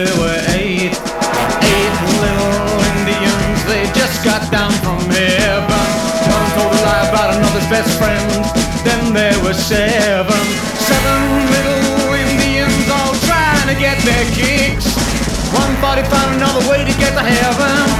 there were eight little Indians. They just got down from heaven. One told a lie about another's best friend. Then there were seven little Indians all trying to get their kicks. One thought he found another way to get to heaven.